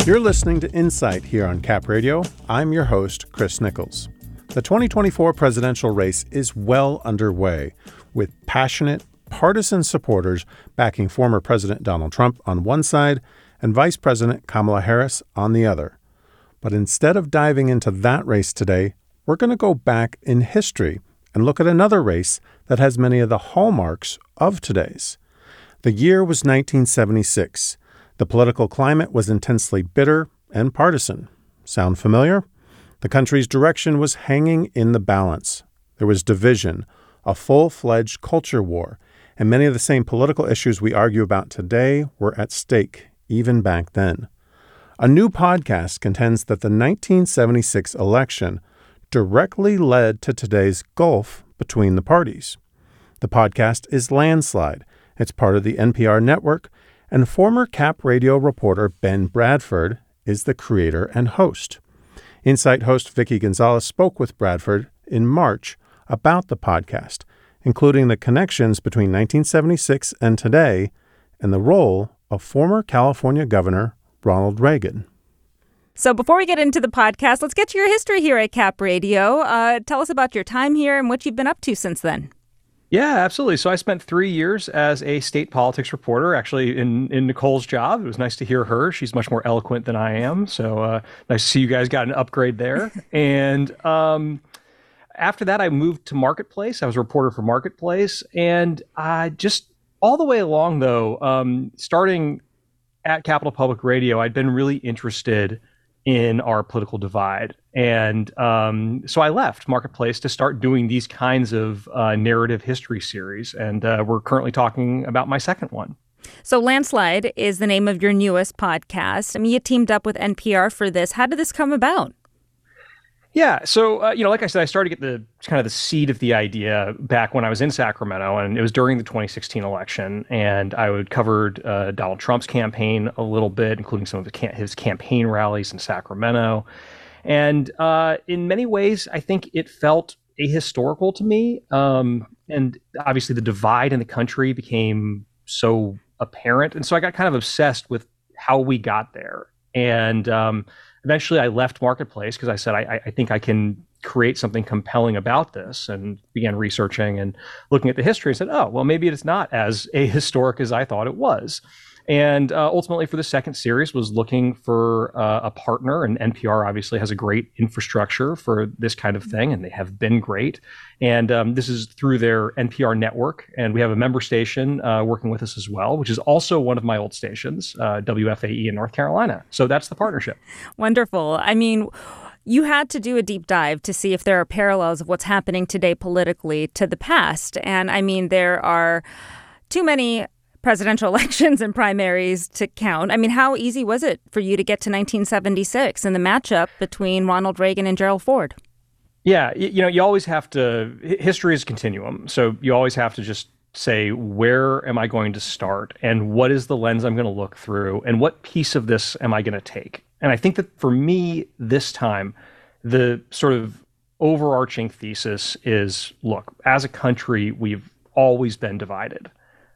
You're listening to Insight here on Cap Radio. I'm your host, Chris Nichols. The 2024 presidential race is well underway, with passionate, partisan supporters backing former President Donald Trump on one side and Vice President Kamala Harris on the other. But instead of diving into that race today, we're going to go back in history and look at another race that has many of the hallmarks of today's. The year was 1976. The political climate was intensely bitter and partisan. Sound familiar? The country's direction was hanging in the balance. There was division, a full-fledged culture war, and many of the same political issues we argue about today were at stake, even back then. A new podcast contends that the 1976 election directly led to today's gulf between the parties. The podcast is Landslide. It's part of the NPR network, and former Cap Radio reporter Ben Bradford is the creator and host. Insight host Vicky Gonzalez spoke with Bradford in March about the podcast, including the connections between 1976 and today and the role of former California Governor Ronald Reagan. So before we get into the podcast, let's get to your history here at Cap Radio. Tell us about your time here and what you've been up to since then. Yeah, absolutely. So I spent 3 years as a state politics reporter, actually in Nicole's job. It was nice to hear her. She's much more eloquent than I am. So nice to see you guys got an upgrade there. And after that, I moved to Marketplace. I was a reporter for Marketplace. And I just all the way along, though, starting at Capital Public Radio, I'd been really interested in our political divide. And so I left Marketplace to start doing these kinds of narrative history series. And we're currently talking about my second one. So Landslide is the name of your newest podcast. I mean, you teamed up with NPR for this. How did this come about? Yeah. So, like I said, I started to get the seed of the idea back when I was in Sacramento, and it was during the 2016 election. And I covered Donald Trump's campaign a little bit, including some of his campaign rallies in Sacramento. And in many ways, I think it felt ahistorical to me. And obviously the divide in the country became so apparent. And so I got kind of obsessed with how we got there. And eventually I left Marketplace because I said, I think I can create something compelling about this, and began researching and looking at the history and said, oh, well, maybe it's not as ahistoric as I thought it was. And ultimately for the second series was looking for a partner, and NPR obviously has a great infrastructure for this kind of thing, and they have been great. And this is through their NPR network, and we have a member station working with us as well, which is also one of my old stations, WFAE in North Carolina. So that's the partnership. Wonderful. I mean, you had to do a deep dive to see if there are parallels of what's happening today politically to the past. And I mean, there are too many presidential elections and primaries to count. I mean, how easy was it for you to get to 1976 and the matchup between Ronald Reagan and Gerald Ford? Yeah, you always have to, history is a continuum. So you always have to just say, where am I going to start? And what is the lens I'm going to look through? And what piece of this am I going to take? And I think that for me, this time, the sort of overarching thesis is, look, as a country, we've always been divided.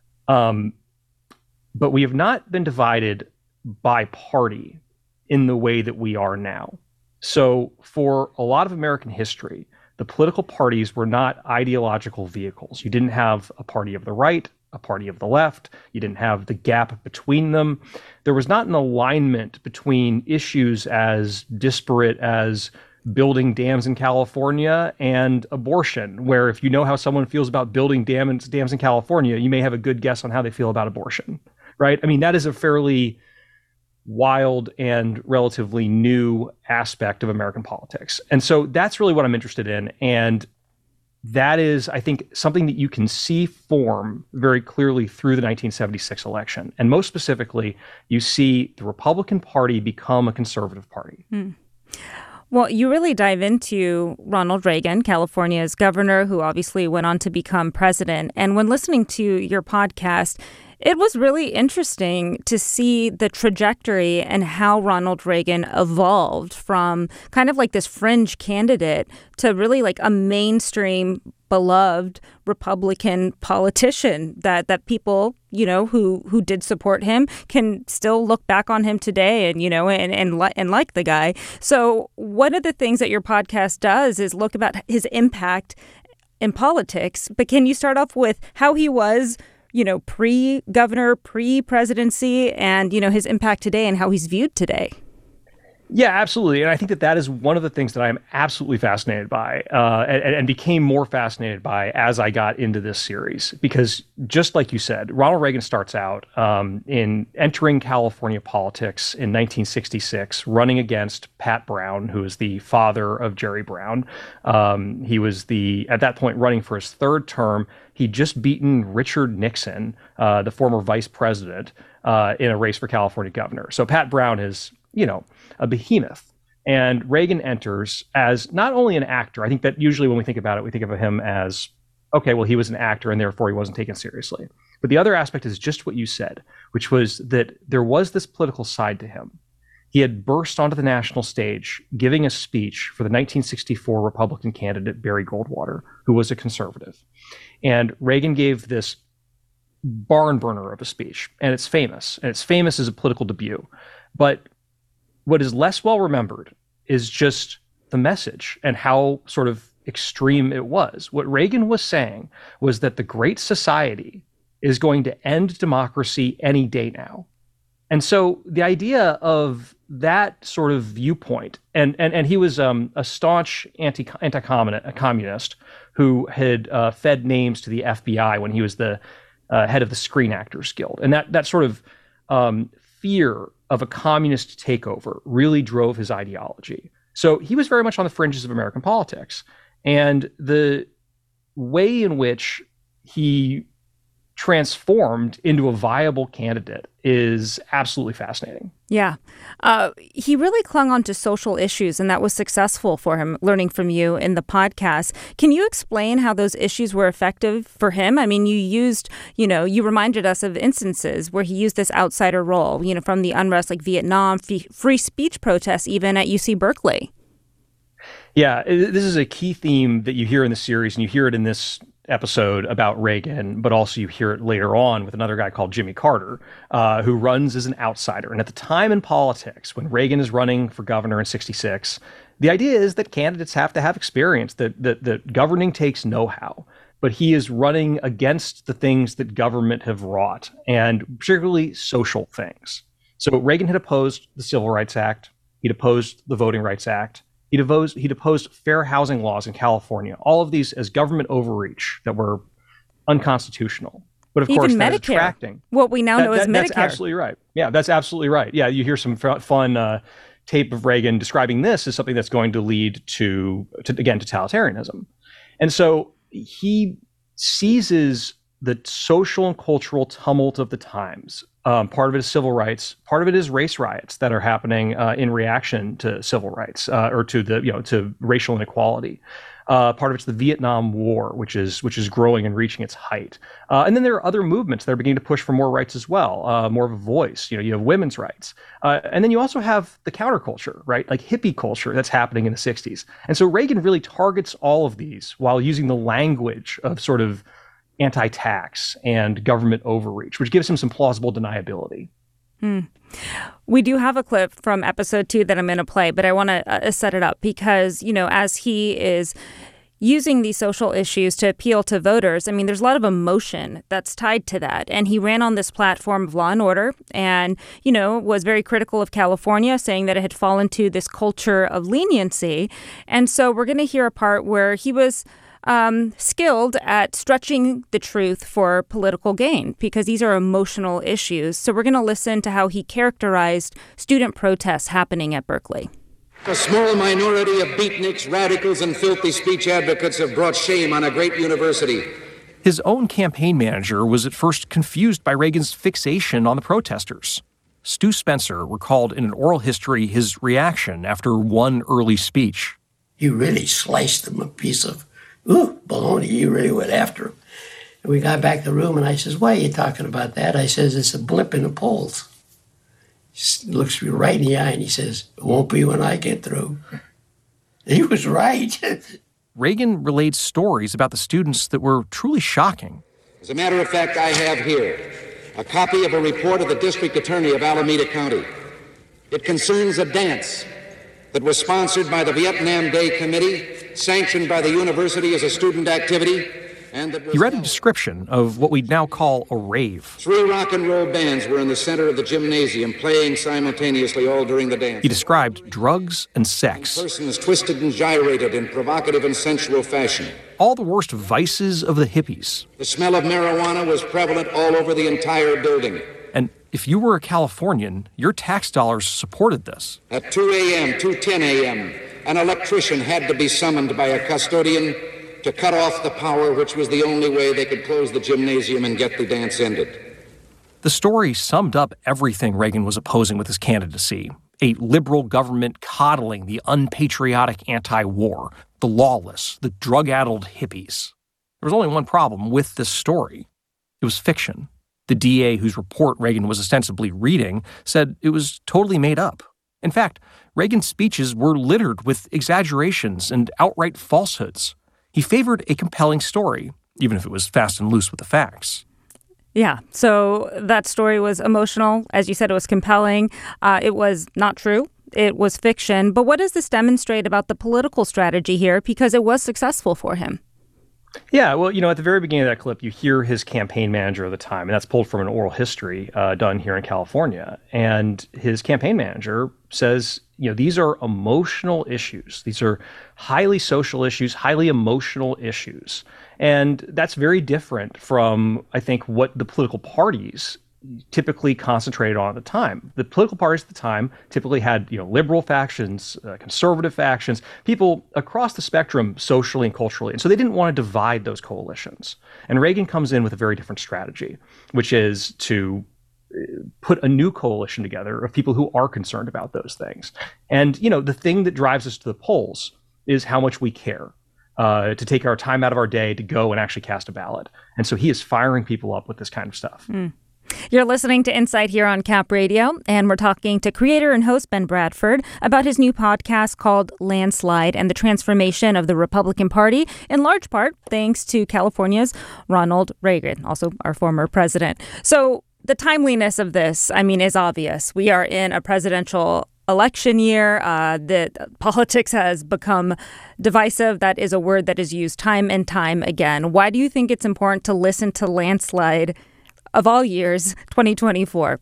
But we have not been divided by party in the way that we are now. So for a lot of American history, the political parties were not ideological vehicles. You didn't have a party of the right, a party of the left. You didn't have the gap between them. There was not an alignment between issues as disparate as building dams in California and abortion, where if you know how someone feels about building dams in California, you may have a good guess on how they feel about abortion, right? I mean, that is a fairly wild and relatively new aspect of American politics. And so that's really what I'm interested in. And that is, I think, something that you can see form very clearly through the 1976 election. And most specifically, you see the Republican Party become a conservative party. Well, you really dive into Ronald Reagan, California's governor, who obviously went on to become president. And when listening to your podcast, It was really interesting to see the trajectory and how Ronald Reagan evolved from kind of like this fringe candidate to really like a mainstream, beloved Republican politician that people, who did support him can still look back on him today and like the guy. So one of the things that your podcast does is look about his impact in politics. But can you start off with how he was pre-governor, pre-presidency, and, his impact today and how he's viewed today? Yeah, absolutely. And I think that is one of the things that I'm absolutely fascinated by and became more fascinated by as I got into this series. Because just like you said, Ronald Reagan starts out in entering California politics in 1966, running against Pat Brown, who is the father of Jerry Brown. He was at that point running for his third term. He'd just beaten Richard Nixon, the former vice president, in a race for California governor. So Pat Brown is, a behemoth. And Reagan enters as not only an actor. I think that usually when we think about it, we think of him as, okay, well, he was an actor and therefore he wasn't taken seriously. But the other aspect is just what you said, which was that there was this political side to him. He had burst onto the national stage giving a speech for the 1964 Republican candidate, Barry Goldwater, who was a conservative. And Reagan gave this barn burner of a speech, and it's famous. And it's famous as a political debut. But what is less well remembered is just the message and how sort of extreme it was. What Reagan was saying was that the Great Society is going to end democracy any day now. And so the idea of that sort of viewpoint, and he was a staunch anti-communist who had fed names to the FBI when he was the head of the Screen Actors Guild. And that sort of fear of a communist takeover really drove his ideology. So he was very much on the fringes of American politics. And the way in which he transformed into a viable candidate is absolutely fascinating. Yeah. He really clung on to social issues, and that was successful for him, learning from you in the podcast. Can you explain how those issues were effective for him? I mean, you reminded us of instances where he used this outsider role, from the unrest like Vietnam, free speech protests, even at UC Berkeley. Yeah, this is a key theme that you hear in the series, and you hear it in this episode about Reagan, but also you hear it later on with another guy called Jimmy Carter, who runs as an outsider. And at the time in politics, when Reagan is running for governor in 66, the idea is that candidates have to have experience, that governing takes know-how. But he is running against the things that government have wrought, and particularly social things. So Reagan had opposed the Civil Rights Act. He'd opposed the Voting Rights Act. He'd opposed fair housing laws in California, all of these as government overreach that were unconstitutional. But of course, that is attracting. What we now know as Medicare. That's absolutely right. Yeah, that's absolutely right. Yeah, you hear some fun tape of Reagan describing this as something that's going to lead to totalitarianism. And so he seizes the social and cultural tumult of the times. Part of it is civil rights. Part of it is race riots that are happening in reaction to civil rights or to racial inequality. Part of it's the Vietnam War, which is growing and reaching its height. And then there are other movements that are beginning to push for more rights as well, more of a voice. You have women's rights. And then you also have the counterculture, right? Like hippie culture that's happening in the 60s. And so Reagan really targets all of these while using the language of sort of anti-tax and government overreach, which gives him some plausible deniability. We do have a clip from episode 2 that I'm going to play, but I want to set it up because, as he is using these social issues to appeal to voters, I mean, there's a lot of emotion that's tied to that. And he ran on this platform of law and order and, was very critical of California, saying that it had fallen to this culture of leniency. And so we're going to hear a part where he was skilled at stretching the truth for political gain because these are emotional issues. So we're going to listen to how he characterized student protests happening at Berkeley. A small minority of beatniks, radicals, and filthy speech advocates have brought shame on a great university. His own campaign manager was at first confused by Reagan's fixation on the protesters. Stu Spencer recalled in an oral history his reaction after one early speech. You really sliced them a piece of baloney. You really went after him. And we got back to the room, and I says, why are you talking about that? I says, it's a blip in the polls. He looks me right in the eye, and he says, it won't be when I get through. He was right. Reagan relayed stories about the students that were truly shocking. As a matter of fact, I have here a copy of a report of the district attorney of Alameda County. It concerns a dance that was sponsored by the Vietnam Day Committee, sanctioned by the university as a student activity, and that was He read a description of what we'd now call a rave. 3 rock and roll bands were in the center of the gymnasium, playing simultaneously all during the dance. He described drugs and sex, Persons twisted and gyrated in provocative and sensual fashion. all the worst vices of the hippies. The smell of marijuana was prevalent all over the entire building. And if you were a Californian, your tax dollars supported this. At 2 a.m., 2:10 a.m., an electrician had to be summoned by a custodian to cut off the power, which was the only way they could close the gymnasium and get the dance ended. The story summed up everything Reagan was opposing with his candidacy. A liberal government coddling the unpatriotic anti-war, the lawless, the drug-addled hippies. There was only one problem with this story. It was fiction. The DA whose report Reagan was ostensibly reading said it was totally made up. In fact, Reagan's speeches were littered with exaggerations and outright falsehoods. He favored a compelling story, even if it was fast and loose with the facts. Yeah, so that story was emotional. As you said, it was compelling. It was not true. It was fiction. But what does this demonstrate about the political strategy here? Because it was successful for him. Yeah, well, at the very beginning of that clip, you hear his campaign manager of the time, and that's pulled from an oral history done here in California. And his campaign manager says, these are emotional issues. These are highly social issues, highly emotional issues. And that's very different from, I think, what the political parties typically concentrated on at the time. The political parties at the time typically had, liberal factions, conservative factions, people across the spectrum socially and culturally. And so they didn't want to divide those coalitions. And Reagan comes in with a very different strategy, which is to put a new coalition together of people who are concerned about those things. And, the thing that drives us to the polls is how much we care. To take our time out of our day to go and actually cast a ballot. And so he is firing people up with this kind of stuff. You're listening to Insight here on Cap Radio, and we're talking to creator and host Ben Bradford about his new podcast called Landslide and the transformation of the Republican Party, in large part thanks to California's Ronald Reagan, also our former president. So the timeliness of this, is obvious. We are in a presidential election year. That politics has become divisive. That is a word that is used time and time again. Why do you think it's important to listen to Landslide of all years, 2024?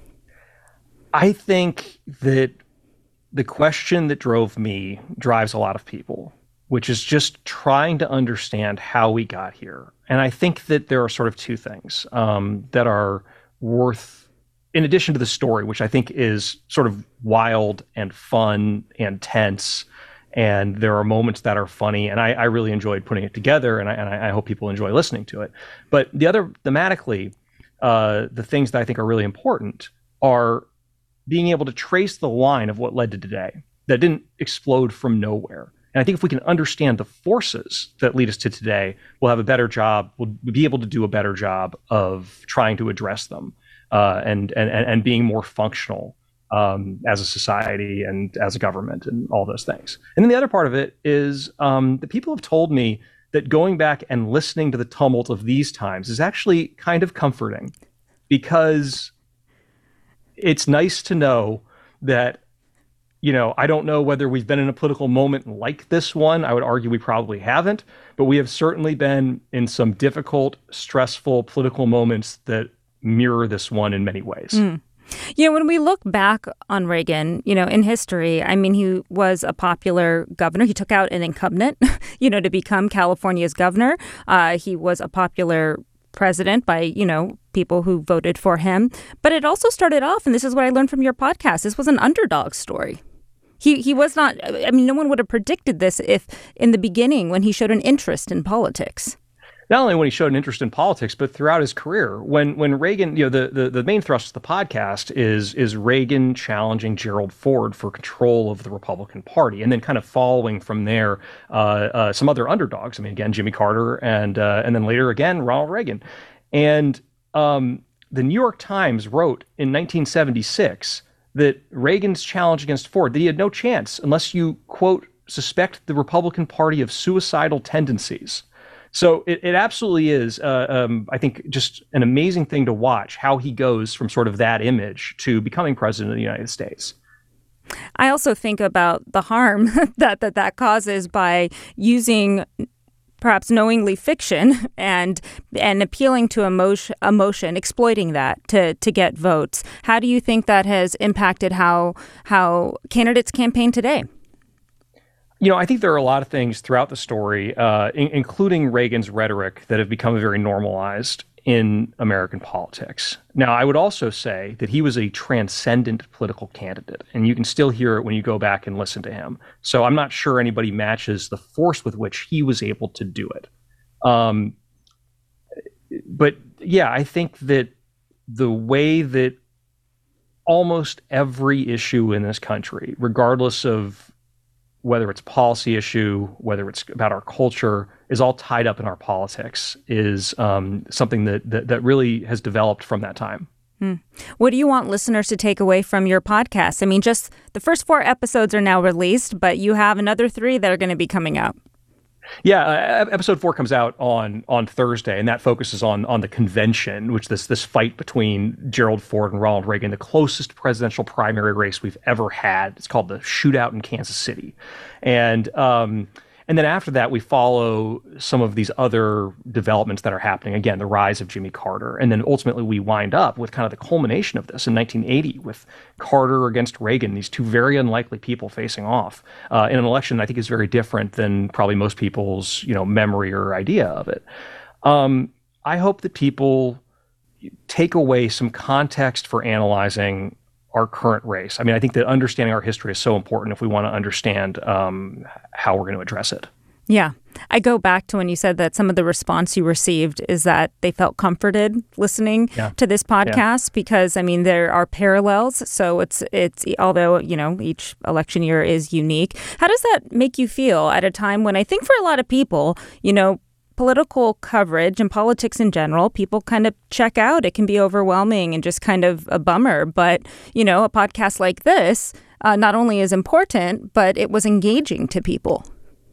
I think that the question that drove me drives a lot of people, which is just trying to understand how we got here. And I think that there are sort of two things that are worth, in addition to the story, which I think is sort of wild and fun and tense, and there are moments that are funny, and I really enjoyed putting it together, and I hope people enjoy listening to it. But the other, thematically, the things that I think are really important are being able to trace the line of what led to today, that didn't explode from nowhere. And I think if we can understand the forces that lead us to today, we'll have a better job, we'll be able to do a better job of trying to address them and being more functional as a society and as a government and all those things. And then the other part of it is that people have told me that going back and listening to the tumult of these times is actually kind of comforting, because it's nice to know that, I don't know whether we've been in a political moment like this one. I would argue we probably haven't, but we have certainly been in some difficult, stressful political moments that mirror this one in many ways. When we look back on Reagan, in history, he was a popular governor. He took out an incumbent, to become California's governor. He was a popular president by, people who voted for him. But it also started off, and this is what I learned from your podcast, this was an underdog story. He was not, no one would have predicted this if in the beginning when he showed an interest in politics. not only when he showed an interest in politics, but throughout his career. When Reagan, the main thrust of the podcast is Reagan challenging Gerald Ford for control of the Republican Party, and then kind of following from there some other underdogs. I mean, again, Jimmy Carter, and then later again Ronald Reagan. And the New York Times wrote in 1976 that Reagan's challenge against Ford, that he had no chance unless you, quote, suspect the Republican Party of suicidal tendencies. So it absolutely is, I think, just an amazing thing to watch how he goes from sort of that image to becoming president of the United States. I also think about the harm that causes by using perhaps knowingly fiction and appealing to emotion, exploiting that to get votes. How do you think that has impacted how candidates campaign today? I think there are a lot of things throughout the story, including Reagan's rhetoric, that have become very normalized in American politics. Now, I would also say that he was a transcendent political candidate, and you can still hear it when you go back and listen to him. So I'm not sure anybody matches the force with which he was able to do it. But yeah, I think that the way that almost every issue in this country, regardless of whether it's a policy issue, whether it's about our culture, is all tied up in our politics, is something that really has developed from that time. What do you want listeners to take away from your podcast? I mean, just the first 4 episodes are now released, but you have another 3 that are going to be coming out. Yeah, episode 4 comes out on Thursday, and that focuses on the convention, which this fight between Gerald Ford and Ronald Reagan, the closest presidential primary race we've ever had. It's called the Shootout in Kansas City, and then after that, we follow some of these other developments that are happening. Again, the rise of Jimmy Carter, and then ultimately we wind up with kind of the culmination of this in 1980 with Carter against Reagan, these two very unlikely people facing off in an election I think is very different than probably most people's memory or idea of it. I hope that people take away some context for analyzing our current race. I mean, I think that understanding our history is so important if we want to understand how we're going to address it. Yeah. I go back to when you said that some of the response you received is that they felt comforted listening to this podcast because, I mean, there are parallels. So it's although, each election year is unique. How does that make you feel at a time when I think for a lot of people, political coverage and politics in general, people kind of check out. It can be overwhelming and just kind of a bummer. But, a podcast like this not only is important, but it was engaging to people.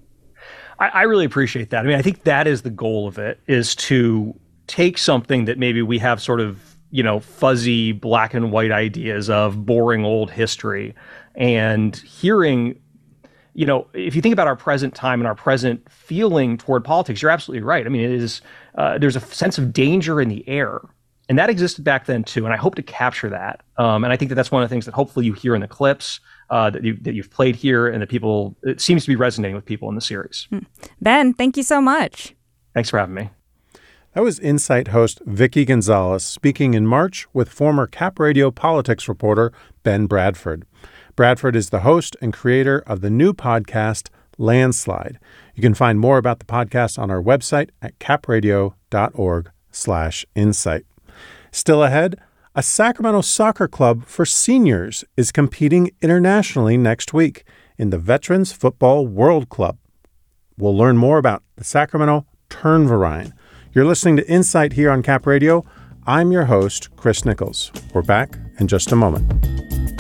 I really appreciate that. I mean, I think that is the goal of it, is to take something that maybe we have sort of, fuzzy black and white ideas of, boring old history, and hearing if you think about our present time and our present feeling toward politics, you're absolutely right. I mean, it is there's a sense of danger in the air, and that existed back then too. And I hope to capture that. And I think that that's one of the things that hopefully you hear in the clips that you've played here, and that it seems to be resonating with people in the series. Ben, thank you so much. Thanks for having me. That was Insight host Vicky Gonzalez speaking in March with former Cap Radio politics reporter Ben Bradford. Bradford is the host and creator of the new podcast, Landslide. You can find more about the podcast on our website at capradio.org/insight. Still ahead, a Sacramento soccer club for seniors is competing internationally next week in the Veterans Football World Club. We'll learn more about the Sacramento Turnverein. You're listening to Insight here on Cap Radio. I'm your host, Chris Nichols. We're back in just a moment.